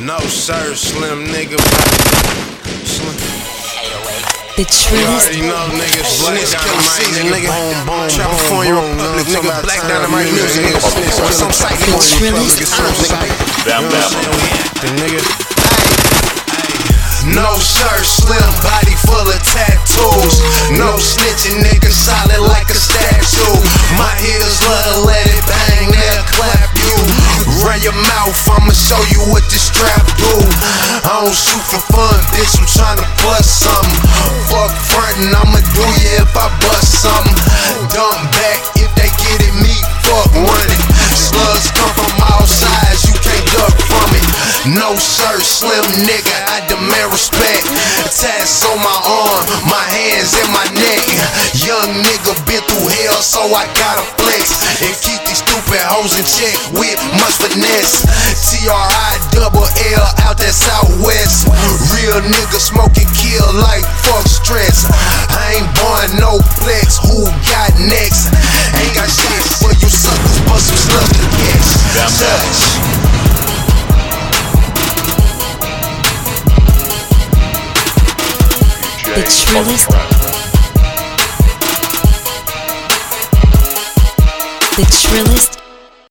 No sir, slim nigga. Slim. The trillest. You already know, niggas. Black Dynamite, nigga. California Republic, nigga. Black Dynamite music, nigga. Some psych, The trillest. nigga. No shirt, slim body full of tattoos. No snitching, nigga, solid like a statue. My hitters love to let it bang, they'll clap you. Run your mouth, I'ma show you what this strap do. I don't shoot for fun, bitch, I'm tryna bust something. Fuck frontin', I'ma do you if I bust something. Dump back if they get at me, fuck running. Slugs come from all sides, you can't duck from it. No shirt, slim nigga, I demand respect. Tats on my arm, my hands and my neck. Young nigga been through hell, so I gotta flex and keep these stupid hoes in check with much finesse. TRILL out that Southwest. Real nigga smoking kill like fuck stress. I ain't born no flex, who got next? Ain't got shit for you suckers, but some slugs to catch. The trillest. The trillest.